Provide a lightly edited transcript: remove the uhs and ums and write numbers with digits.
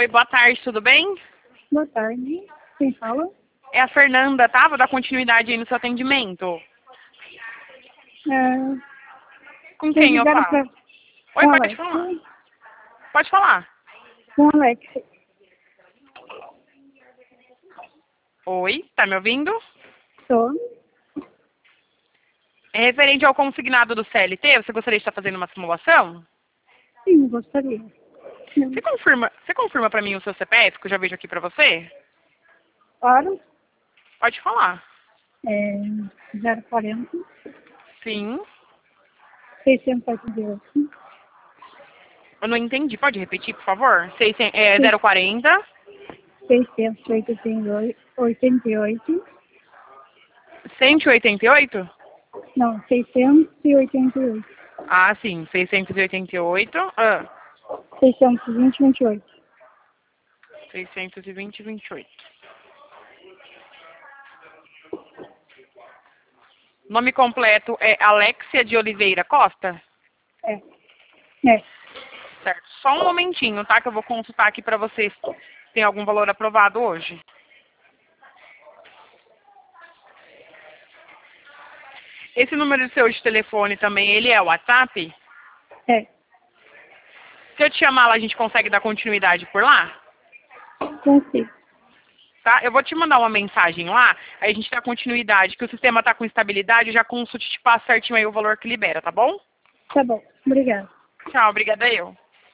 Oi, boa tarde, tudo bem? Boa tarde. Quem fala? É a Fernanda, tá? Vou dar continuidade aí no seu atendimento. Com Vocês quem eu ligaram falo? para Oi, com o pode Alex? falar. Pode falar. Com o Alex. Oi, tá me ouvindo? Estou. É referente ao consignado do CLT, você gostaria de estar fazendo uma simulação? Sim, gostaria. Você confirma pra mim o seu CPF, que eu já vejo aqui pra você? Claro. Pode falar. 040 Sim. 688 Eu não entendi. Pode repetir, por favor? 040 688. 188? Não, 688. Ah, sim. 688. 620, 28. 620, 28. Nome completo é Alexia de Oliveira Costa? É. É. Certo. Só um momentinho, tá? Que eu vou consultar aqui pra vocês se tem algum valor aprovado hoje. Esse número seu de telefone também, ele é o WhatsApp? É. Se eu te chamar lá, a gente consegue dar continuidade por lá? Consigo. Tá? Eu vou te mandar uma mensagem lá, aí a gente dá continuidade, que o sistema tá com estabilidade, eu já consulto e te passo certinho aí o valor que libera, tá bom? Tá bom. Obrigada. Tchau, obrigada eu.